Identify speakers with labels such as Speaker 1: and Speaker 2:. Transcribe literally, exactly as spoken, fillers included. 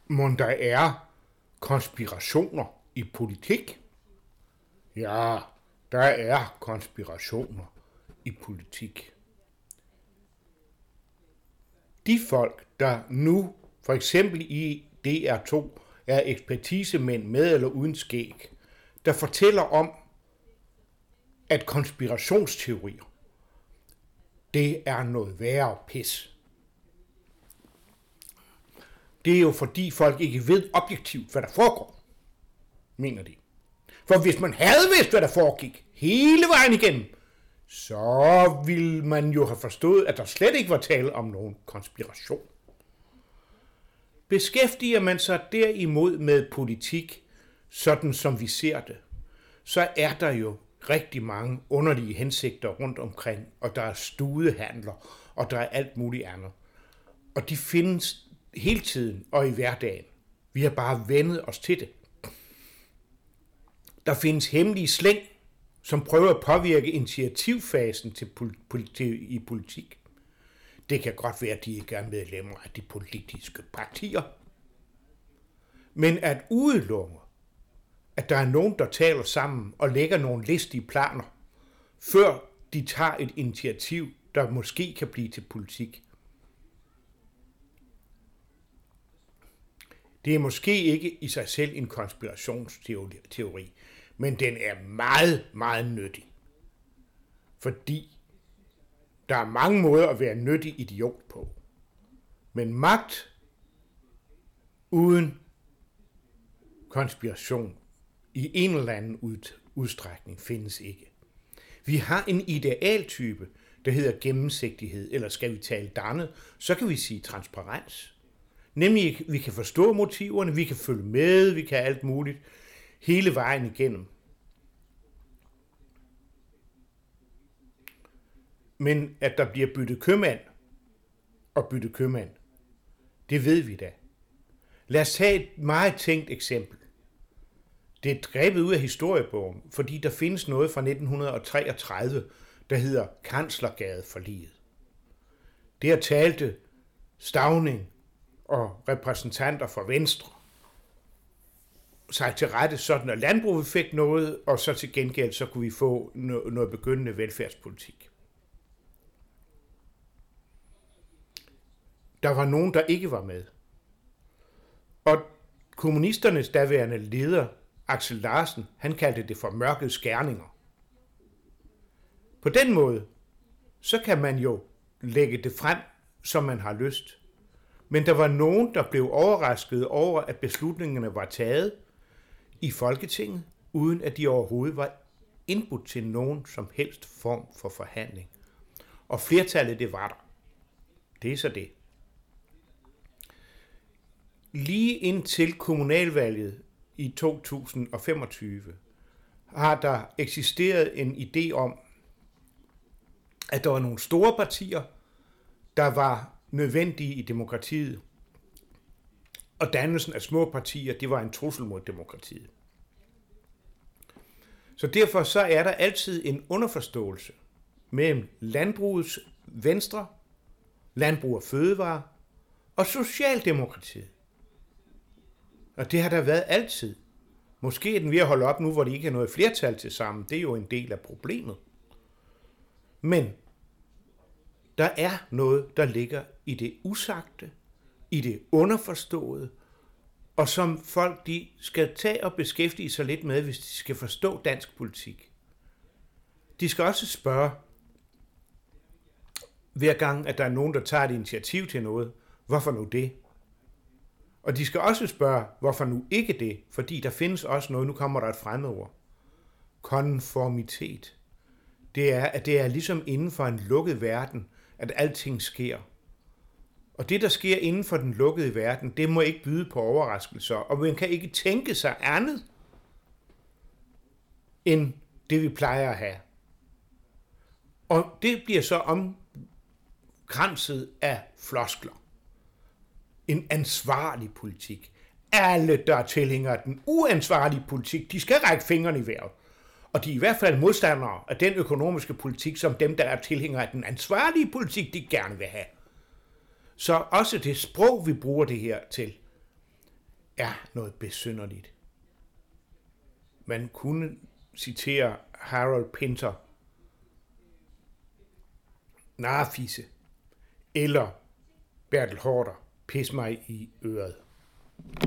Speaker 1: Mon der er konspirationer i politik? Ja, der er konspirationer i politik. De folk, der nu for eksempel i D R to er ekspertisemænd med eller uden skæg, der fortæller om, at konspirationsteorier, det er noget værre pis. Det er jo fordi folk ikke ved objektivt, hvad der foregår, mener de. For hvis man havde vidst, hvad der foregik hele vejen igennem, så ville man jo have forstået, at der slet ikke var tale om nogen konspiration. Beskæftiger man sig derimod med politik, sådan som vi ser det, så er der jo rigtig mange underlige hensigter rundt omkring, og der er studehandler, og der er alt muligt andet. Og de findes hele tiden og i hverdagen. Vi har bare vendet os til det. Der findes hemmelige slæng, som prøver at påvirke initiativfasen til politi- i politik. Det kan godt være, at de ikke er medlemmer af de politiske partier. Men at udelukke, at der er nogen, der taler sammen og lægger nogle listige planer, før de tager et initiativ, der måske kan blive til politik. Det er måske ikke i sig selv en konspirationsteori, men den er meget, meget nyttig. Fordi der er mange måder at være nyttig idiot på. Men magt uden konspiration i en eller anden udstrækning findes ikke. Vi har en idealtype, der hedder gennemsigtighed, eller skal vi tale dannet, så kan vi sige transparens. Nemlig, vi kan forstå motiverne, vi kan følge med, vi kan alt muligt, hele vejen igennem. Men at der bliver byttet købmand og byttet købmand, det ved vi da. Lad os tage et meget tænkt eksempel. Det er grebet ud af historiebogen, fordi der findes noget fra nitten treogtredive, der hedder Kanslergadeforliget. Der talte Stauning og repræsentanter for Venstre sig til rette, sådan at landbruget fik noget, og så til gengæld så kunne vi få noget begyndende velfærdspolitik. Der var nogen, der ikke var med. Og kommunisternes daværende leder, Axel Larsen, han kaldte det for mørkets skærninger. På den måde, så kan man jo lægge det frem, som man har lyst. Men der var nogen, der blev overrasket over, at beslutningerne var taget i Folketinget, uden at de overhovedet var indbudt til nogen som helst form for forhandling. Og flertallet, det var der. Det er så det. Lige indtil kommunalvalget i to tusind og femogtyve har der eksisteret en idé om, at der var nogle store partier, der var nødvendige i demokratiet, og dannelsen af små partier, det var en trussel mod demokratiet. Så derfor så er der altid en underforståelse mellem landbrugets Venstre, Landbrug og Fødevare og Socialdemokratiet. Og det har der været altid. Måske er den ved at holde op nu, hvor de ikke har noget flertal til sammen. Det er jo en del af problemet. Men der er noget, der ligger i det usagte, i det underforståede, og som folk de skal tage og beskæftige sig lidt med, hvis de skal forstå dansk politik. De skal også spørge, hver gang, at der er nogen, der tager et initiativ til noget, hvorfor nu det? Og de skal også spørge, hvorfor nu ikke det? Fordi der findes også noget, nu kommer der et fremmedord. Konformitet. Det er, at det er ligesom inden for en lukket verden, at alting sker. Og det, der sker inden for den lukkede verden, det må ikke byde på overraskelser, og man kan ikke tænke sig andet, end det, vi plejer at have. Og det bliver så omkranset af floskler. En ansvarlig politik. Alle, der er tilhængere af den uansvarlige politik, de skal række fingrene i vejret. Og de er i hvert fald modstandere af den økonomiske politik, som dem, der er tilhængere af den ansvarlige politik, de gerne vil have. Så også det sprog, vi bruger det her til, er noget besynderligt. Man kunne citere Harold Pinter, narfisse, eller Bertel Haarder, pis mig i øret.